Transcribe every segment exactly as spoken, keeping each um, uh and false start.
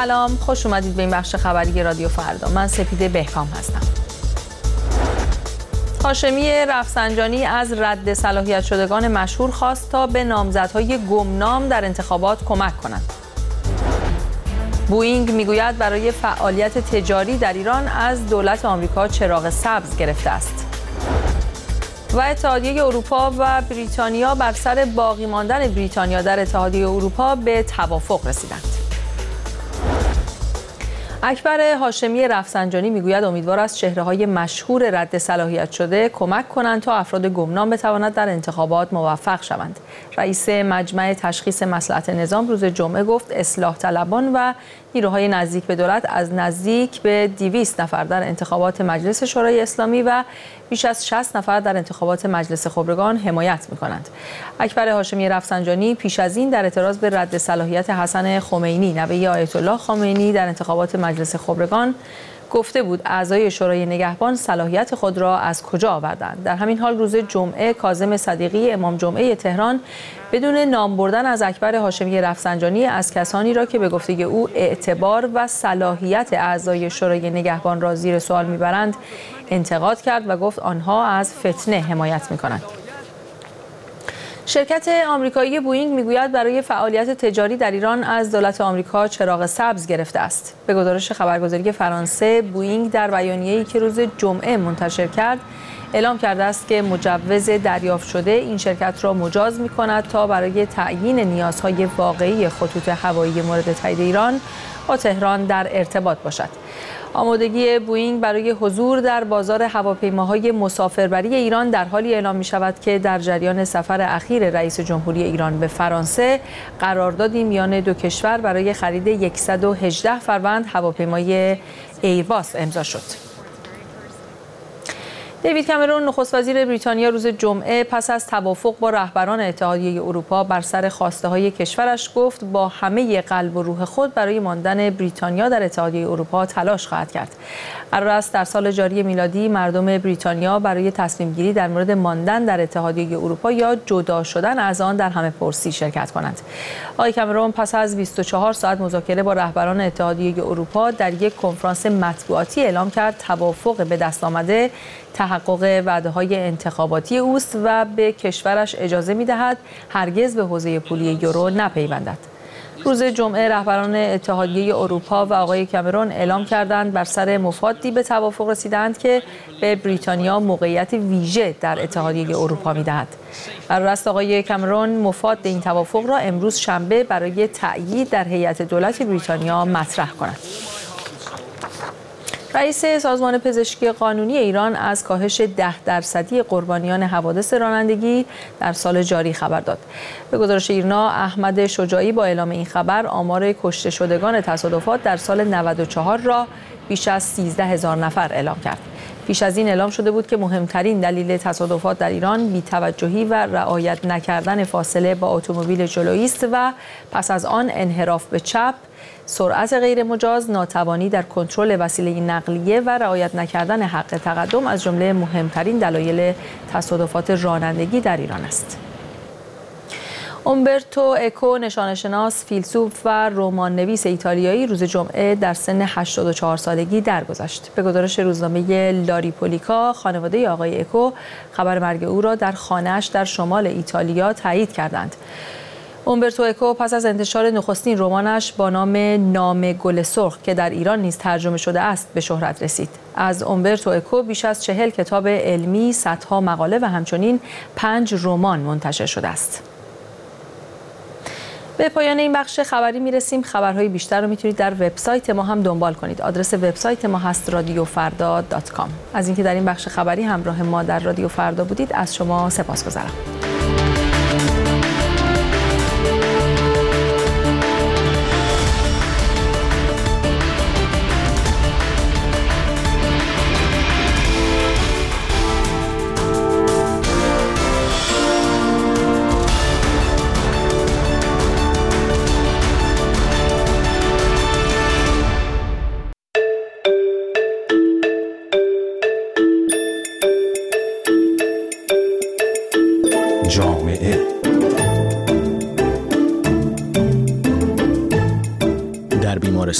سلام، خوش اومدید به این بخش خبری رادیو فردا. من سپیده بهکام هستم. هاشمی رفسنجانی از رد صلاحیت شدگان مشهور خواست تا به نامزدهای گمنام در انتخابات کمک کنند. بوئینگ میگوید برای فعالیت تجاری در ایران از دولت آمریکا چراغ سبز گرفته است. و اتحادیه اروپا و بریتانیا بر سر باقی ماندن بریتانیا در اتحادیه اروپا به توافق رسیدند. اکبر هاشمی رفسنجانی میگوید امیدوار است چهره‌های مشهور رد صلاحیت شده کمک کنند تا افراد گمنام بتوانند در انتخابات موفق شوند. رئیس مجمع تشخیص مصلحت نظام روز جمعه گفت اصلاح طلبان و نیروهای نزدیک به دولت از نزدیک به دویست نفر در انتخابات مجلس شورای اسلامی و بیش از شصت نفر در انتخابات مجلس خبرگان حمایت می‌کنند. اکبر هاشمی رفسنجانی پیش از این در اعتراض به رد صلاحیت حسن خمینی نوه آیت الله خامنه‌ای در انتخابات مجلس خبرگان گفته بود اعضای شورای نگهبان صلاحیت خود را از کجا آوردند. در همین حال روز جمعه کاظم صدیقی امام جمعه تهران بدون نام بردن از اکبر هاشمی رفسنجانی از کسانی را که به گفته او اعتبار و صلاحیت اعضای شورای نگهبان را زیر سوال میبرند انتقاد کرد و گفت آنها از فتنه حمایت میکنند. شرکت آمریکایی بوئینگ میگوید برای فعالیت تجاری در ایران از دولت آمریکا چراغ سبز گرفته است. به گزارش خبرگزاری فرانسه، بوئینگ در بیانیه‌ای که روز جمعه منتشر کرد اعلام کرده است که مجوز دریافت شده این شرکت را مجاز می‌کند تا برای تعیین نیازهای واقعی خطوط هوایی مورد تایید ایران با تهران در ارتباط باشد. آمادگی بوئینگ برای حضور در بازار هواپیماهای مسافربری ایران در حالی اعلام می شود که در جریان سفر اخیر رئیس جمهوری ایران به فرانسه قراردادی میان دو کشور برای خرید صد و هجده فروند هواپیمای ایرباس امضا شد. دیوید کامرون نخست وزیر بریتانیا روز جمعه پس از توافق با رهبران اتحادیه اروپا بر سر خواسته‌های کشورش گفت با همه قلب و روح خود برای ماندن بریتانیا در اتحادیه اروپا تلاش خواهد کرد. قرار است در سال جاری میلادی مردم بریتانیا برای تصمیم گیری در مورد ماندن در اتحادیه اروپا یا جدا شدن از آن در همه‌پرسی شرکت کنند. آقای کامرون پس از بیست و چهار ساعت مذاکره با رهبران اتحادیه اروپا در یک کنفرانس مطبوعاتی اعلام کرد توافق به دست آمده تحقق وعده‌های انتخاباتی اوست و به کشورش اجازه می‌دهد هرگز به حوزه پولی یورو نپیوندد. روز جمعه رهبران اتحادیه اروپا و آقای کامرون اعلام کردند بر سر مفادی به توافق رسیدند که به بریتانیا موقعیت ویژه در اتحادیه اروپا می‌دهد. قرار است آقای کامرون مفاد این توافق را امروز شنبه برای تأیید در هیئت دولت بریتانیا مطرح کند. رئیس سازمان پزشکی قانونی ایران از کاهش ده درصدی قربانیان حوادث رانندگی در سال جاری خبر داد. به گزارش ایرنا، احمد شجاعی با اعلام این خبر آمار کشته شدگان تصادفات در سال نود و چهار را بیش از سیزده هزار نفر اعلام کرد. پیش از این اعلام شده بود که مهمترین دلیل تصادفات در ایران بی‌توجهی و رعایت نکردن فاصله با اتومبیل جلویی است و پس از آن انحراف به چپ، سرعت غیر مجاز، ناتوانی در کنترل وسیله نقلیه و رعایت نکردن حق تقدم از جمله مهمترین دلایل تصادفات رانندگی در ایران است. اومبرتو اکو نشانه‌شناس، فیلسوف و رمان‌نویس ایتالیایی روز جمعه در سن هشتاد و چهار سالگی درگذشت. به گزارش روزنامه لاریپولیکا، خانواده آقای اکو خبر مرگ او را در خانه‌اش در شمال ایتالیا تایید کردند. اومبرتو اکو پس از انتشار نخستین رمانش با نام نام گل سرخ که در ایران نیز ترجمه شده است به شهرت رسید. از اومبرتو اکو بیش از چهل کتاب علمی، صدها مقاله و همچنین پنج رمان منتشر شده است. به پایان این بخش خبری میرسیم. خبرهای بیشتر رو میتونید در وبسایت ما هم دنبال کنید. آدرس وبسایت ما هست رادیو فردا دات کام. از اینکه در این بخش خبری همراه ما در رادیو فردا بودید از شما سپاسگزارم.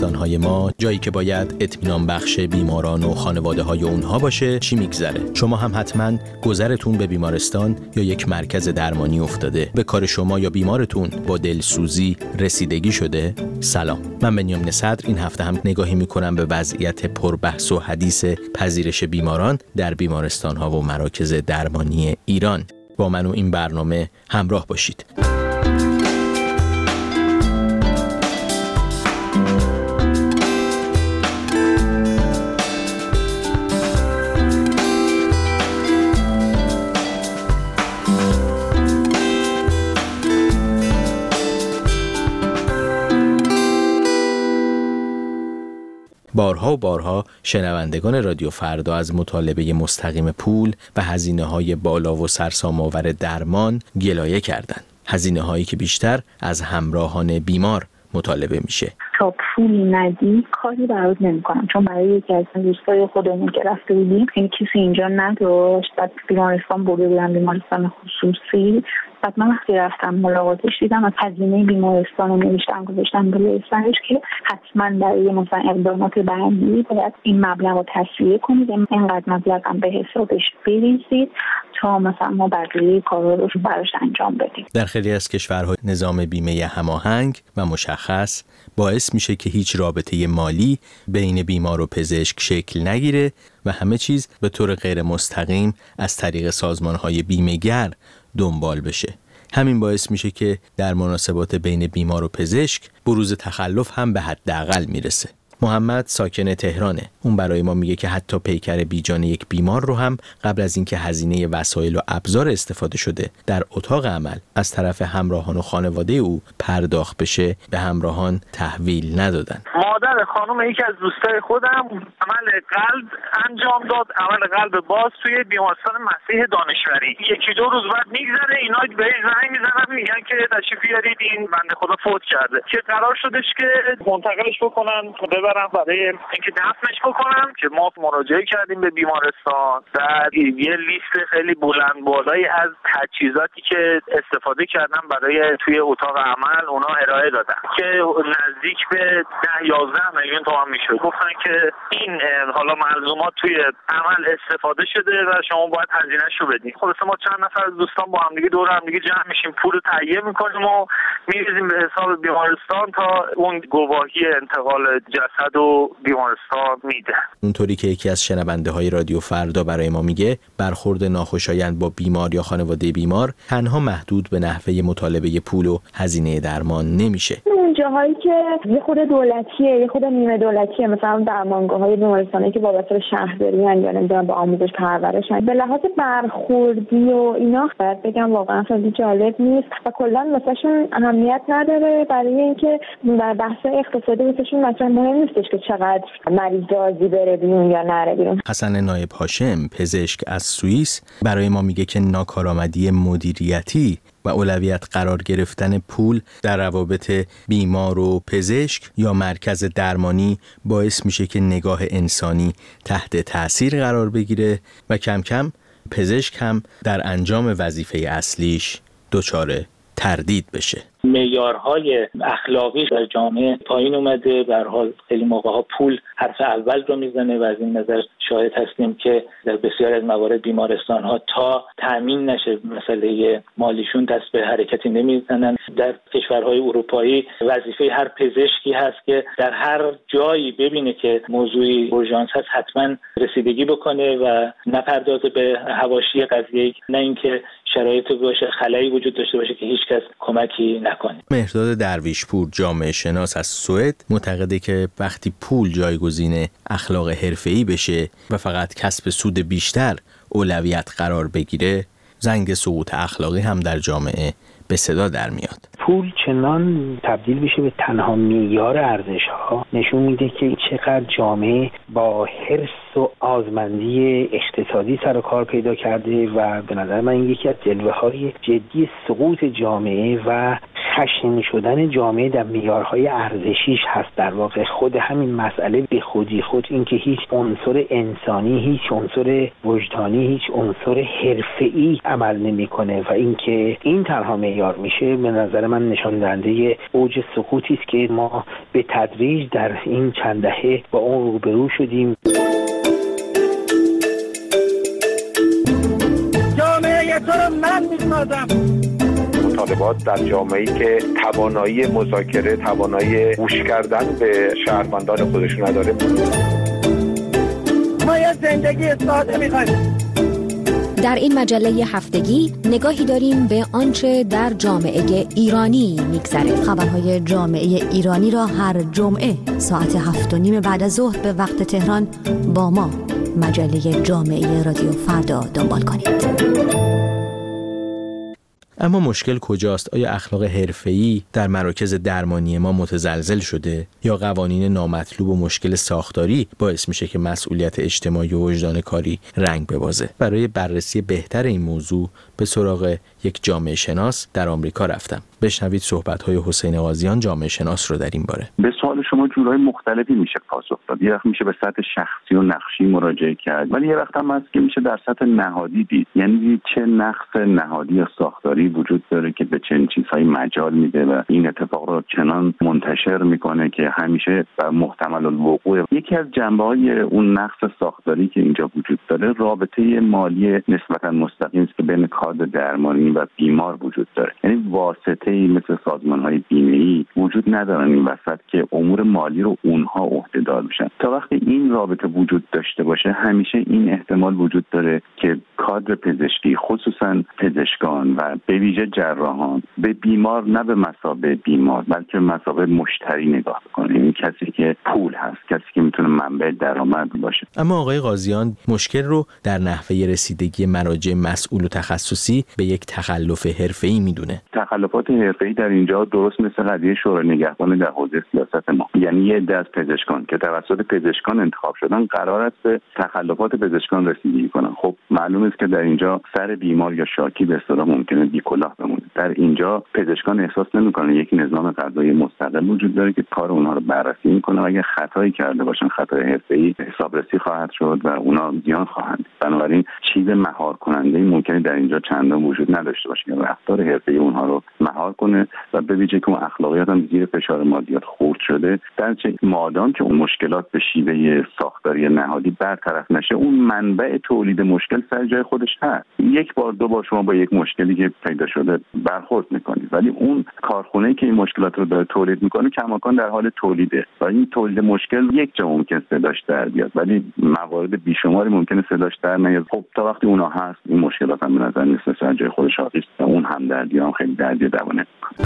بیمارستان‌های ما، جایی که باید اطمینان بخش بیماران و خانواده‌های اونها باشه، چی میگذره؟ شما هم حتما گذرتون به بیمارستان یا یک مرکز درمانی افتاده. به کار شما یا بیمارتون با دلسوزی رسیدگی شده؟ سلام، من بنیامین صدر این هفته هم نگاهی میکنم به وضعیت پربحث و حدیث پذیرش بیماران در بیمارستان‌ها و مراکز درمانی ایران. با من و این برنامه همراه باشید. بارها و بارها شنوندگان رادیو فردا از مطالبه مستقیم پول و هزینه‌های بالا و سرسام‌آور درمان گلایه کردند. هزینه‌هایی که بیشتر از همراهان بیمار مطالبه میشه. تا پول ندی کاری برات نمی‌کنم، چون برای یکی از دوستای خودمون که رفته بودیم این کسی اینجا نداشت، بعد بیمارستان برده بودن، بیمارستان خصوصی. بعد من وقتی رفتم ملاقاتش دیدم از هزینه بیمارستان رو نوشتم گذاشتم بالای سرش که حتما برای مثلا اقدامات بعدی باید این مبلغ رو تسویه کنید، اینقدر مبلغ هم به حسابش بریزید تا مثلا ما بقیه کارا رو براش انجام بدیم. در خیلی از کشورها نظام بیمه هماهنگ و مشخص باعث میشه که هیچ رابطه مالی بین بیمار و پزشک شکل نگیره و همه چیز به طور غیر مستقیم از طریق سازمان‌های بیمه‌گر دنبال بشه. همین باعث میشه که در مناسبات بین بیمار و پزشک بروز تخلف هم به حداقل میرسه. محمد ساکن تهرانه. اون برای ما میگه که حتی پیکر بیجان یک بیمار رو هم قبل از اینکه هزینه وسایل و ابزار استفاده شده در اتاق عمل از طرف همراهان و خانواده او پرداخت بشه به همراهان تحویل ندادن. مادر خانم یکی از دوستای خودم عمل قلب انجام داد، عمل قلب باز توی بیمارستان مسیح دانشوری. یکی دو روز بعد میگذره اینا بهش زنگ میزنن میگن که تشریف بیارید این بنده خدا فوت کرده، که قرار شدش که منتقلش بکنن ببرن برای اینکه دفنش بکنن. که ما مراجعه کردیم به بیمارستان، بعد یه لیست خیلی بلند بالایی از تجهیزاتی که استفاده کردن برای توی اتاق عمل اونا ارائه دادن که نزدیک به ده یازده میلیون تومان میشد. گفتن که این حالا ملزومات توی عمل استفاده شده و شما باید هزینه‌اش رو بدید. خلاص ما چند نفر از دوستان با هم دیگه دور هم دیگه جمع میشیم، پول رو تهیه میکنیم و میریزیم به حساب بیمارستان تا اون گواهی انتقال جسد و بیمارستان میده. اونطوری که یکی از شنونده های رادیو فردا برای ما میگه، برخورد ناخوشایند با بیمار یا خانواده بیمار تنها محدود به نحوه مطالبه پول و هزینه درمان نمیشه. اون جاهایی که یه خود دولتیه، یه خود نیمه دولتیه، مثلا درمانگاه‌های بیمارستانی که وابسته به شهرداری ان یا نمیدونم به آموزش پرورشن، به لحاظ برخوردی و اینا باید بگم واقعا خیلی جالب نیست و کلا واسهشون اهمیت نداره، برای اینکه در بحث اقتصادی واسهشون مثلا مهم نیستش که چقدر مریض راضی بره بیرون یا نره بیرون. حسن نایب هاشم پزشک از سوئیس برای ما میگه که ناکارآمدی مدیریتی و اولویت قرار گرفتن پول در روابط بیمار و پزشک یا مرکز درمانی باعث میشه که نگاه انسانی تحت تأثیر قرار بگیره و کم کم پزشک هم در انجام وظیفه اصلیش دچار تردید بشه. معیارهای اخلاقی در جامعه پایین اومده. به هر حال خیلی موقع‌ها پول حرف اول رو میزنه و از این نظر شاهد هستیم که در بسیار از موارد بیمارستان‌ها تا تأمین نشه مسئله مالیشون دست به حرکتی نمیزنن. در کشورهای اروپایی وظیفه هر پزشکی هست که در هر جایی ببینه که موضوعی اورژانس هست حتما رسیدگی بکنه و نپردازه به حواشی قضیه، نه اینکه شرایط باشه خلایی وجود داشته باشه که هیچ کس کمکی نکنه. مهرداد درویشپور جامعه شناس از سوئد معتقده که وقتی پول جایگزین اخلاق حرفه‌ای بشه و فقط کسب سود بیشتر اولویت قرار بگیره، زنگ سقوط اخلاقی هم در جامعه به صدا در میاد. پول چنان تبدیل بشه به تنها معیار ارزش‌ها نشون میده که چقدر جامعه با حرص و آزمندی اقتصادی سر و کار پیدا کرده و به نظر من یکی از جلوه‌های جدی سقوط جامعه و خشن شدن جامعه در معیارهای ارزشیش هست. در واقع خود همین مسئله به خودی خود این که هیچ عنصر انسانی، هیچ عنصر وجدانی، هیچ عنصر حرفه‌ای عمل نمی‌کنه و اینکه این تنها معیار میشه، به نظر من نشان دهنده اوج سقوطی است که ما به تدریج در این چند دهه با اون روبرو شدیم. جامعه تو رو من می‌سازم. مطالبات در جامعه‌ای که توانایی مذاکره، توانایی گوش کردن به شهروندان خودشون نداره. ما یه زندگی ساده می‌خوایم. در این مجله هفتگی نگاهی داریم به آنچه در جامعه ایرانی می‌گذره. خبرهای جامعه ایرانی را هر جمعه ساعت هفت و نیم بعد از ظهر به وقت تهران با ما مجله جامعه رادیو فردا دنبال کنید. اما مشکل کجاست؟ آیا اخلاق حرفه‌ای در مراکز درمانی ما متزلزل شده یا قوانین نامطلوب و مشکل ساختاری باعث میشه که مسئولیت اجتماعی و وجدان کاری رنگ ببازه؟ برای بررسی بهتر این موضوع به سراغ یک جامعه شناس در آمریکا رفتم. بشنوید صحبت‌های حسین قاضیان جامعه شناس رو در این باره. به سوال شما جورای مختلفی میشه پاسخ داد. یه وقت میشه به سطح شخصی و نقشی مراجعه کرد، ولی یه وقت هم هست که میشه در سطح نهادی دید. یعنی چه نقص نهادی یا ساختاری وجود داره که به چنین چیزهایی مجال میده و این اتفاق رو چنان منتشر میکنه که همیشه محتمل الوقوع. یکی از جنبه‌های اون نقص ساختاری که اینجا وجود داره، رابطه مالی نسبتا مستقیم است که بین کادر درمانی و بیمار وجود داره. یعنی واسطه‌ای مثل سازمان‌های بیمه‌ای وجود ندارن این وسط که امور مالی رو اونها عهده‌دار بشن. تا وقتی این رابطه وجود داشته باشه، همیشه این احتمال وجود داره که کادر پزشکی، خصوصا پزشکان و به ویژه جراحان، به بیمار نه به مثابه بیمار بلکه مثابه مشتری نگاه کنه. این کسی که پول هست، کسی که میتونه منبع درآمد باشه. اما آقای قاضیان مشکل رو در نحوه رسیدگی مراجع مسئول و تخصصی به یک تخلف حرفه‌ای میدونه. تخلفات حرفه‌ای در اینجا درست مثل قضیه شورای نگهبان در حوزه سیاست ما، یعنی یه عده از پزشکان که توسط پزشکان انتخاب شدن قرار است به تخلفات پزشکان رسیدگی کنن. خب معلوم است که در اینجا سر بیمار یا شاکی به اصطلاح ممکنه بی‌کلاه بمونه. در اینجا پزشکان احساس نمی‌کنن یک نظام قضایی مستقل وجود داره که کار اونها رو بررسی می‌کنه و اگه خطایی کرده باشن خطای حرفه‌ای حسابرسی خواهد شد و اونا زیان خواهند. بنابراین چیز مهار کننده ممکنه در اینجا چندان وجود نداشته باشه که رفتار حرفه‌ای اونها رو مهار کنه و به ویژه که اون اخلاقیات هم زیر فشار مادیات خورد شده. در چه مادام که اون مشکلات به شیوه ساختاری نهادی برطرف نشه، اون منبع تولید مشکل سر جای خودش هست. یک بار دو بار شما با یک مشکلی که پیدا شده برخورد میکنید، ولی اون کارخونه‌ای که این مشکلات رو داره تولید میکنه کماکان در حال تولیده و این تولید مشکل یک جا ممکن صداش در بیاد، ولی موارد بیشماری ممکنه صداش در نیاد. خب تا وقتی اونها هست این مشکلات هم به نظر میاد سر جای خودش حاضر است. اون هم دردی هم خیلی دردی دوانه.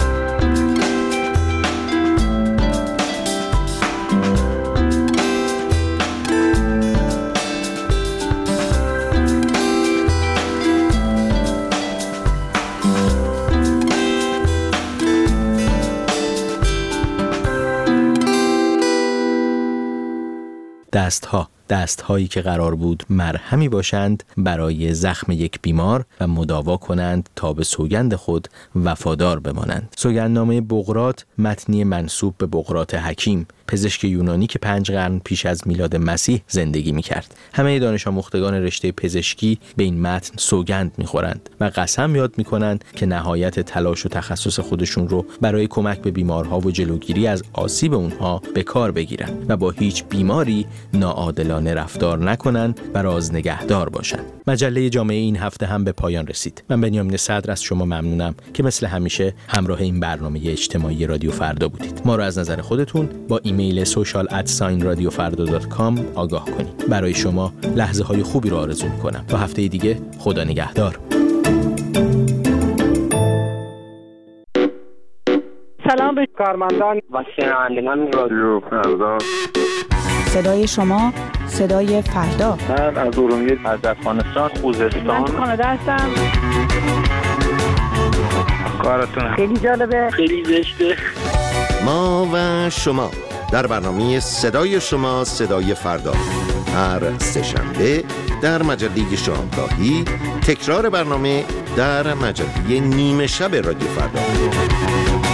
دستها دستهایی که قرار بود مرهمی باشند برای زخم یک بیمار و مداوا کنند تا به سوگند خود وفادار بمانند. سوگندنامه بقراط، متنی منسوب به بقراط حکیم، پزشک یونانی که پنج قرن پیش از میلاد مسیح زندگی می‌کرد. همه دانش آموختگان رشته پزشکی به این متن سوگند می‌خورند و قسم یاد می‌کنند که نهایت تلاش و تخصص خودشون رو برای کمک به بیمارها و جلوگیری از آسیب اونها به کار بگیرند و با هیچ بیماری ناعادلانه رفتار نکنند و راز نگهدار باشند. مجله جامعه این هفته هم به پایان رسید. من بنیامین صدر از شما ممنونم که مثل همیشه همراه این برنامه اجتماعی رادیو فردا بودید. ما رو از نظر خودتون با ایمیل social at sign radio farda dot com آگاه کنید. برای شما لحظه های خوبی رو آرزو می‌کنم. تا هفته دیگه خدا نگهدار. سلام به کارمندان و شنوندگان رادیو فردا. صدای شما، صدای فردا. من از ارومیه، از افغانستان، خوزستان. من کانادا هستم. کارتون خیلی جالبه، خیلی زشته. ما و شما در برنامه صدای شما، صدای فردا، هر سه‌شنبه در مجله شامگاهی، تکرار برنامه در مجله نیمه شب رادیو فردا.